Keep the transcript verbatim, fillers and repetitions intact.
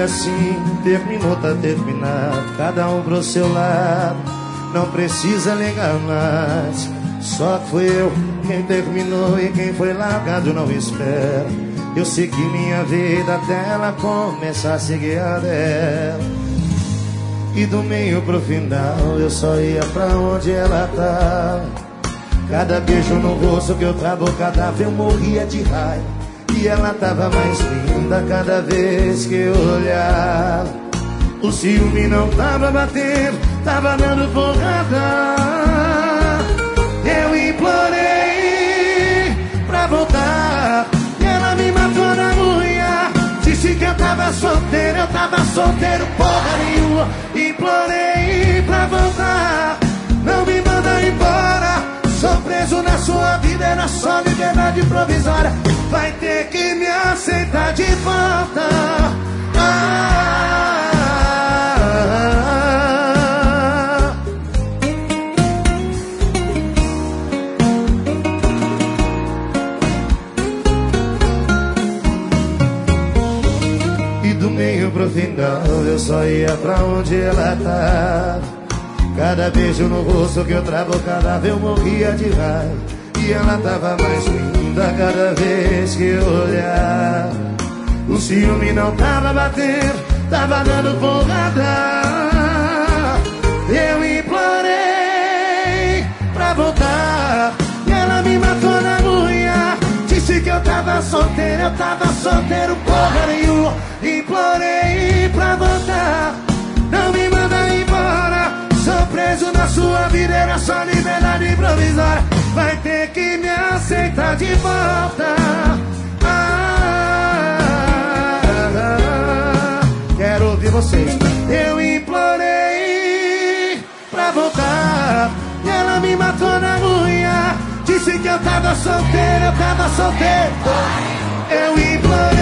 assim, terminou, tá terminado, cada um pro seu lado, não precisa ligar mais. Só fui eu quem terminou e quem foi largado não espera. Eu segui minha vida até ela começar a seguir a dela. E do meio pro final eu só ia pra onde ela tá. Cada beijo no rosto que eu travo, cada vez eu morria de raiva. E ela tava mais linda cada vez que eu olhava. O ciúme não tava batendo, tava dando porrada. Eu implorei pra voltar e ela me matou na unha. Disse que eu tava solteiro, eu tava solteiro porra nenhuma. Implorei pra voltar, não me manda embora. Sou preso na sua vida, era só liberdade provisória. Vai ter que me aceitar de volta. Ah, e do meio pro final eu só ia pra onde ela tá. Cada beijo no rosto que eu travo, cada vez eu morria de raiva. E ela tava mais linda cada vez que eu olhava. O ciúme não tava batendo, tava dando porrada. Eu implorei pra voltar e ela me matou na unha. Disse que eu tava solteiro, eu tava solteiro porra nenhuma. Implorei pra voltar, não me manda embora. Sou preso na sua vida, era só liberdade provisória. Vai ter que me aceitar de volta. Ah, ah, ah, quero ouvir vocês. Eu implorei pra voltar e ela me matou na unha. Disse que eu tava solteiro, eu tava solteiro. Eu implorei